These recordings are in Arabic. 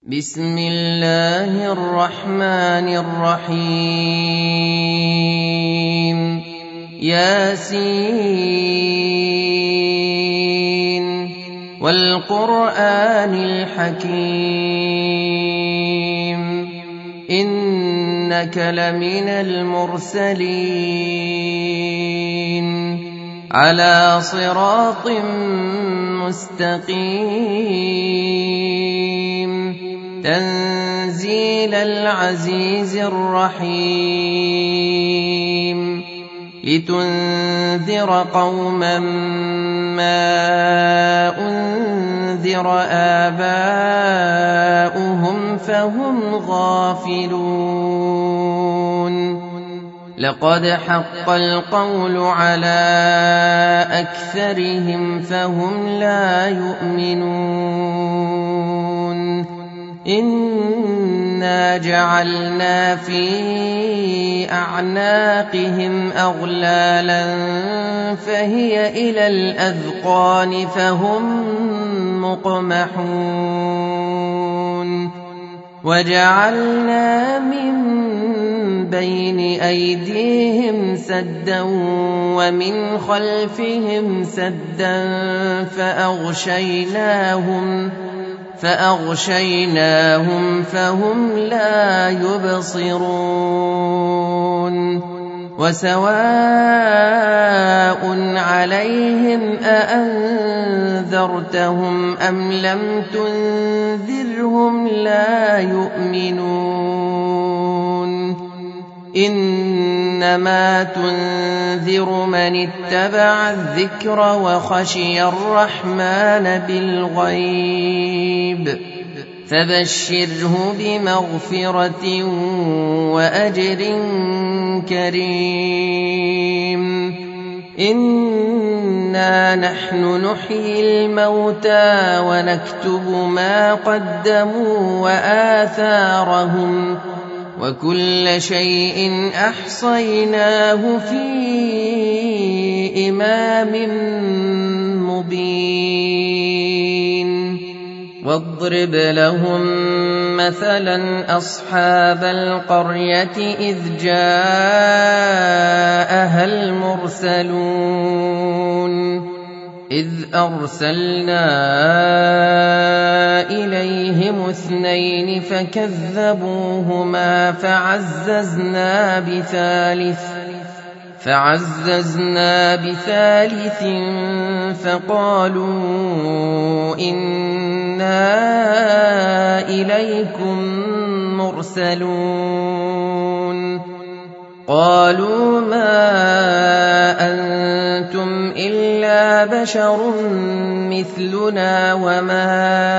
بسم الله الرحمن الرحيم ياسين والقرآن الحكيم إنك لمن المرسلين على صراط مستقيم تنزيل العزيز الرحيم لتنذر قوما ما أنذر آباؤهم فهم غافلون لقد حق القول على أكثرهم فهم لا يؤمنون إنا جعلنا في أعناقهم أغلالا فهي إلى الأذقان فهم مقمحون وجعلنا من بين أيديهم سدا ومن خلفهم سدا فأغشيناهم فهم لا يبصرون وسواء عليهم أأنذرتهم أم لم تنذرهم لا يؤمنون إنما تنذر من اتبع الذكر وخشي الرحمن بالغيب فبشره بمغفرة وأجر كريم إنا نحن نحيي الموتى ونكتب ما قدموا وآثارهم وكل شيء أحصيناه في إمام مبين واضرب لهم مثلا أصحاب القرية إذ جاءها المرسلون إذ أرسلنا إليهم 2 فكذبوهما فعززنا بثالث فقالوا إنا إليكم مرسلون قالوا ما أنتم إلا بشر مثلنا وما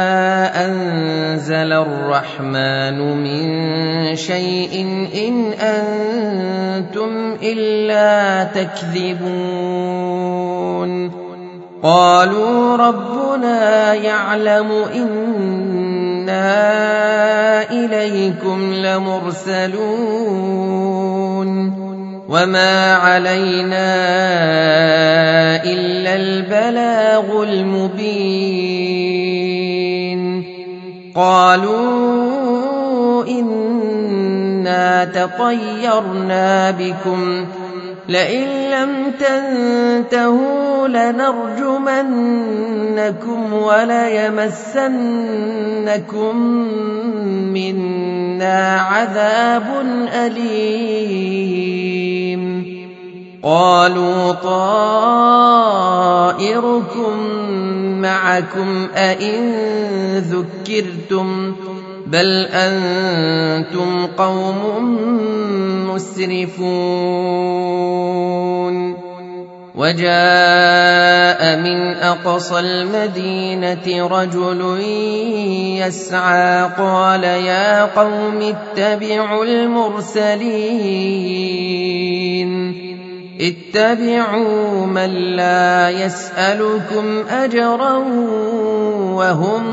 أنزل الرحمن من شيء إن أنتم إلا تكذبون قالوا ربنا يعلم إنا إليكم لمرسلون وما علينا إلا البلاغ المبين قالوا إنا تطيرنا بكم لئن لم تنتهوا لنرجمنكم وليمسنكم منا عذاب أليم قالوا طائركم معكم أئن ذكرتم بل أنتم قوم مسرفون وجاء من أقصى المدينة رجل يسعى قال يا قوم اتبعوا المرسلين اتبعوا من لا يسألكم أجرا وهم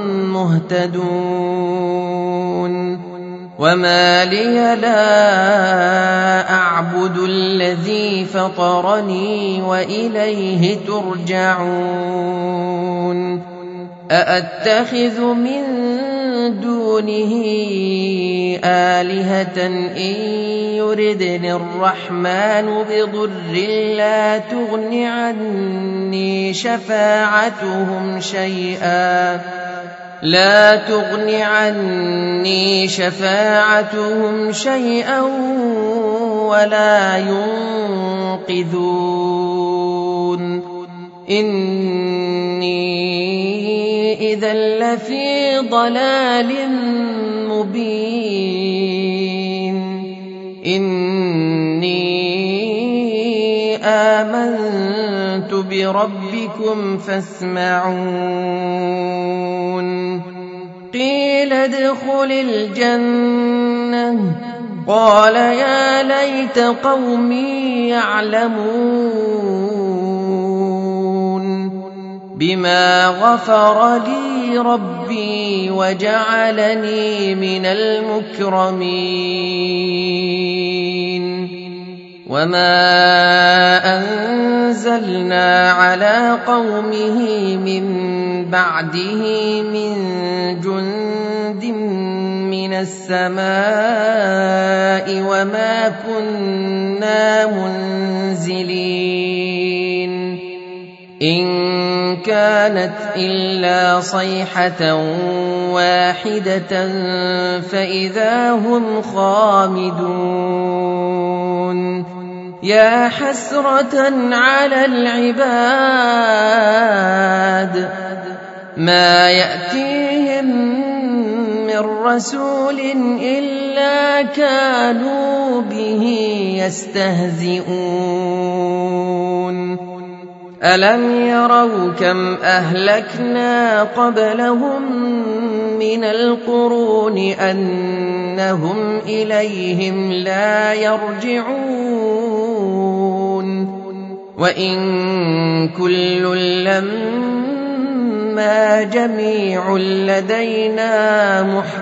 مهتدون وما لي لا أعبد الذي فطرني وإليه ترجعون أأتخذ من دون دونه آلهة إن يردن الرحمن بضر لا تغن عني شفاعتهم شيئا ولا ينقذون إني إذا لفي ضلال مبين إني آمنت بربكم فاسمعون قيل ادخل الجنة قال يا ليت قومي يعلمون بما غفر لي ربي وجعلني من المكرمين وما أنزلنا على قومه من بعده من جند من السماء وما كنا منزلين إن كانت إلا صيحة واحدة فإذا هم خامدون يا حسرة على العباد ما يأتيهم من رسول إلا كانوا به يستهزئون ألم يروا كم أهلكنا قبلهم من القرون أنهم إليهم لا يرجعون وإن كل لما جميع لدينا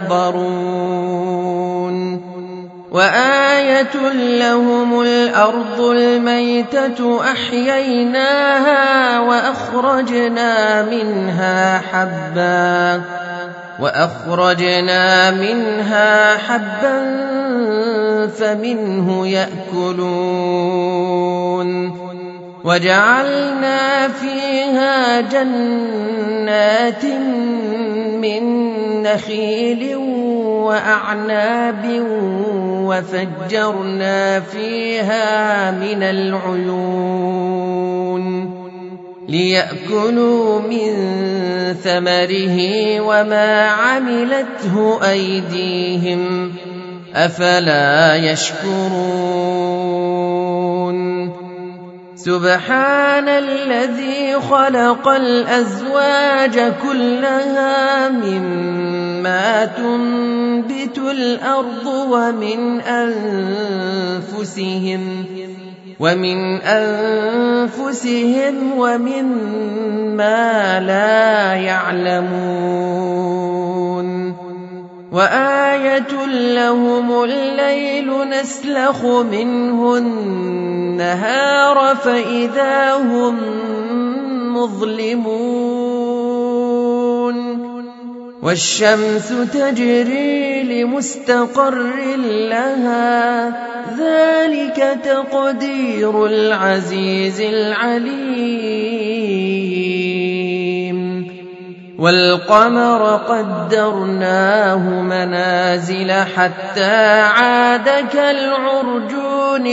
محضرون وآية لهم الأرض الميتة أحييناها وأخرجنا منها حبا فمنه يأكلون وجعلنا فيها جنات من نخيل وأعناب وفجرنا فيها من العيون ليأكلوا من ثمره وما عملته أيديهم أفلا يشكرون سبحان الذي خلق الأزواج كلها مما تنبت الأرض ومن أنفسهم ومما لا يعلمون وآية لهم الليل نسلخ منه النهار فإذا هم مظلمون والشمس تجري لمستقر لها ذلك تقدير العزيز العليم والقمر قدرناه منازل حتى عاد كالعرجون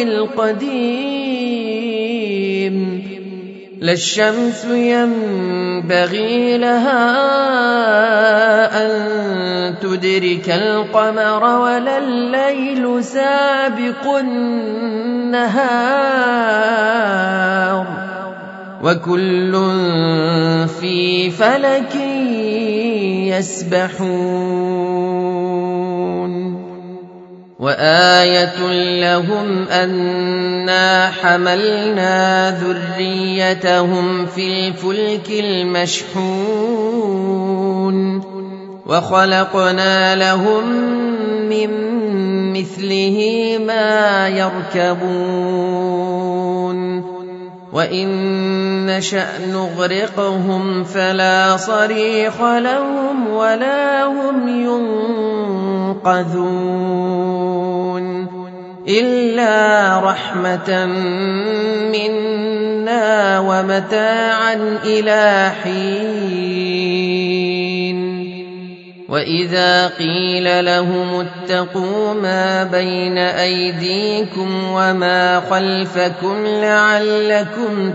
القديم لا الشمس ينبغي لها أن تدرك القمر ولا الليل سابق النهار وكل في فلك يسبحون وآية لهم أنا حملنا ذريتهم في الفلك المشحون وخلقنا لهم من مثله ما يركبون وإن نشأ نغرقهم فلا صريخ لهم ولا هم ينقذون ينقذون إلا رحمة منا ومتاعا إلى حين وإذا قيل لهم اتقوا ما بين أيديكم وما خلفكم لعلكم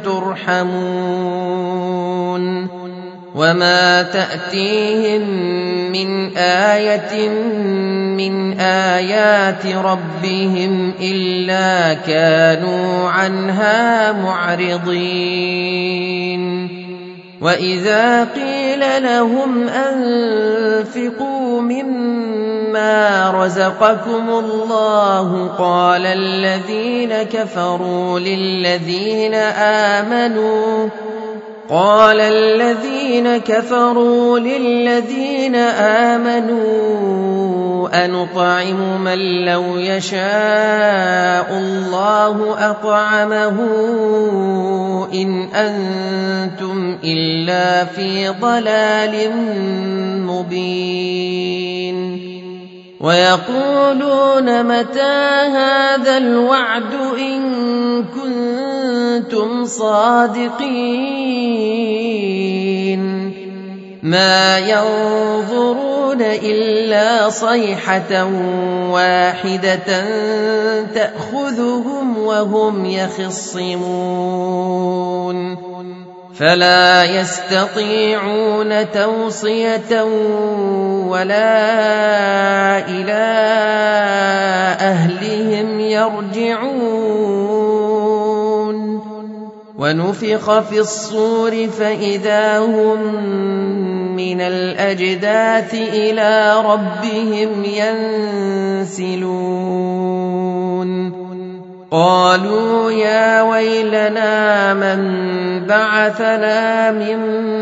ترحمون وما تأتيهم من آية من آيات ربهم إلا كانوا عنها معرضين وإذا قيل لهم أنفقوا مما رزقكم الله قال الذين كفروا للذين آمنوا أنطعم من لو يشاء الله أطعمه إن أنتم إلا في ضلال مبين ويقولون متى هذا الوعد إن كنتم صادقين ما ينظرون إلا صيحة واحدة تأخذهم وهم يخصمون فلا يستطيعون توصية ولا إلى أهلهم يرجعون ونفخ في الصور فإذا هم من الأجداث إلى ربهم ينسلون قالوا يا ويلنا من بعثنا من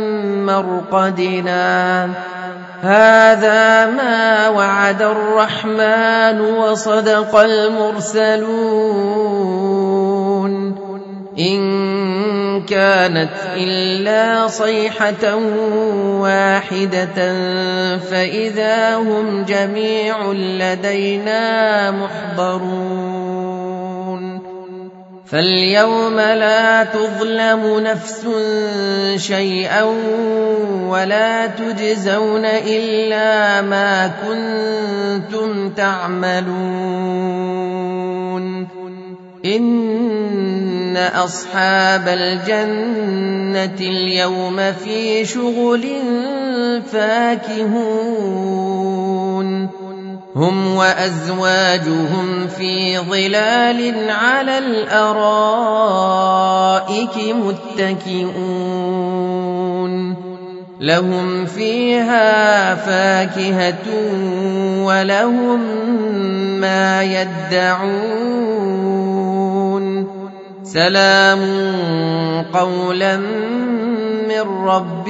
مرقدنا هذا ما وعد الرحمن وصدق المرسلون إن كانت إلا صيحة واحدة فإذا هم جميع لدينا محضرون فاليوم لا تظلم نفس شيئا ولا تجزون إلا ما كنتم تعملون إن أصحاب الجنة اليوم في شغل فاكهون هم وأزواجهم في ظلال على الأرائك متكئون لهم فيها فاكهة ولهم ما يدعون سلام قولا من رب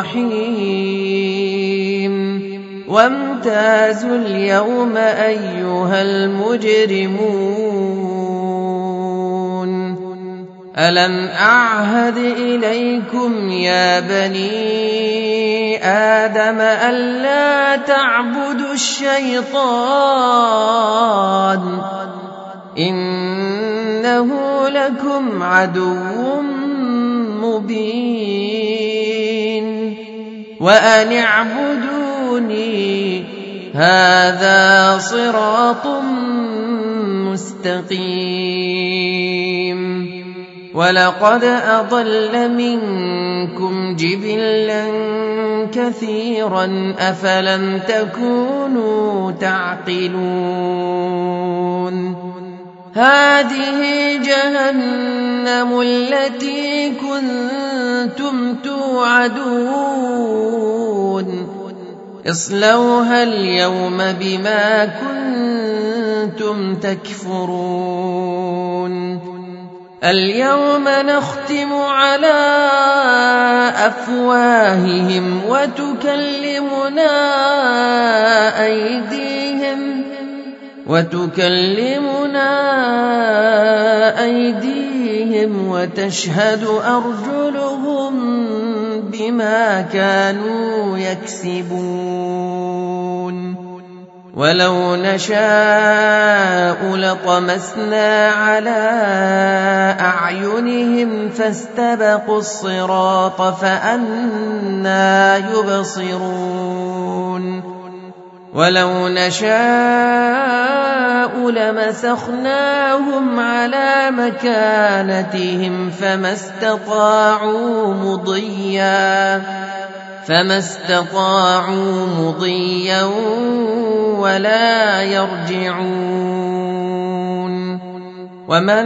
رحيم وامتازوا اليوم أيها المجرمون ألم أعهد إليكم يا بني آدم ألا تعبدوا الشيطان إنه لكم عدو مبين وأن اعبدوني هذا صراط مستقيم ولقد أضل منكم جبلا كثيرا أفلم تكونوا تعقلون هذه جهنم التي كنتم توعدون اصلوها اليوم بما كنتم تكفرون اليوم نختم على أفواههم وتكلمنا أيديهم وتشهد أرجلهم بما كانوا يكسبون ولو نشاء لطمسنا على أعينهم فاستبقوا الصراط فأنى يبصرون ولو نشاء لمسخناهم على مكانتهم فما استطاعوا مضيا ولا يرجعون ومن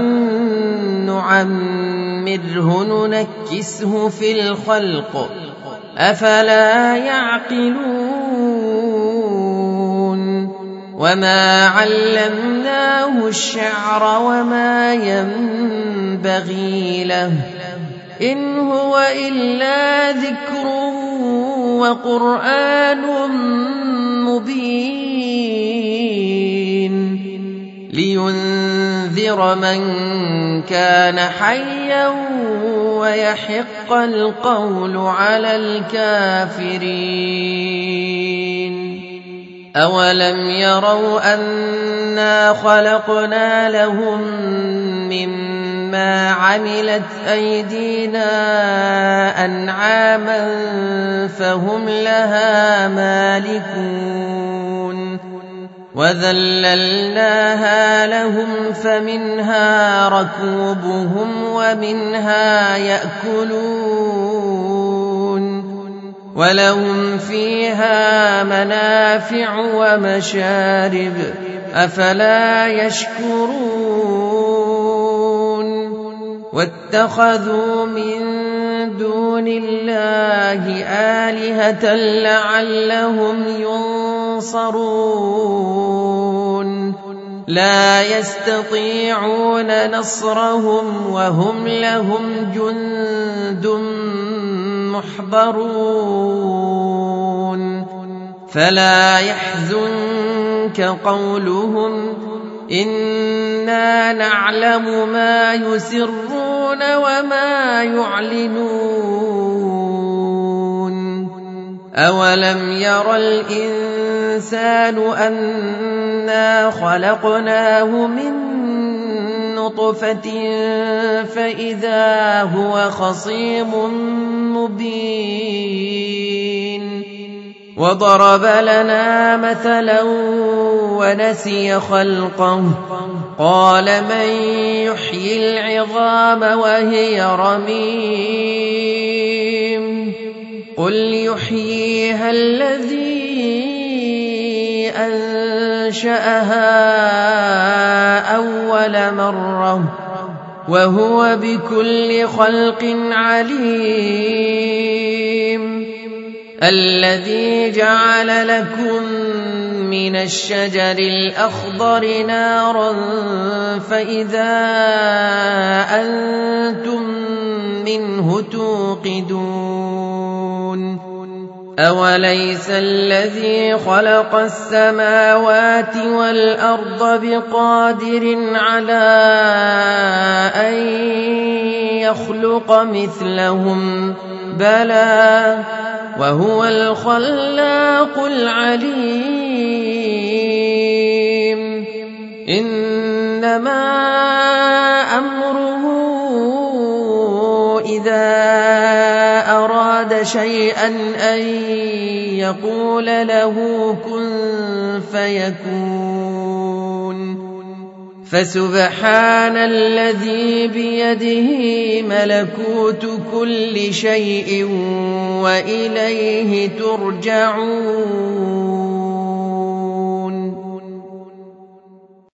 نعمره ننكسه في الخلق أفلا يعقلون وما علمناه الشعر وما ينبغي له إن هو إلا ذكر وقرآن مبين لينذر من كان حيا ويحق القول على الكافرين أولم يروا أنا خلقنا لهم مما عملت أيدينا أنعاما فهم لها مالكون وذللناها لهم فمنها ركوبهم ومنها يأكلون ولهم فيها منافع ومشارب أفلا يشكرون واتخذوا من دون الله آلهة لعلهم ينصرون لا يستطيعون نصرهم وهم لهم جند محضرون فلا يحزنك قولهم إنا نعلم ما يسرون وما يعلنون أولم ير الإنسان أنا خلقناه من نطفة فإذا هو خصيم مبين وضرب لنا مثلا ونسي خلقه قال من يحيي العظام وهي رميم قل يحييها الذي أنشأها أول مرة وهو بكل خلق عليم الذي جعل لكم من الشجر الأخضر نارا فإذا أنتم منه توقدون أوليس الذي خلق السماوات والأرض بقادر على أن يخلق مثلهم بلى وهو الخلاق العليم إنما أمره إذا أراد شيئا أن يقول له كن فيكون فسبحان الذي بيده ملكوت كل شيء وإليه ترجعون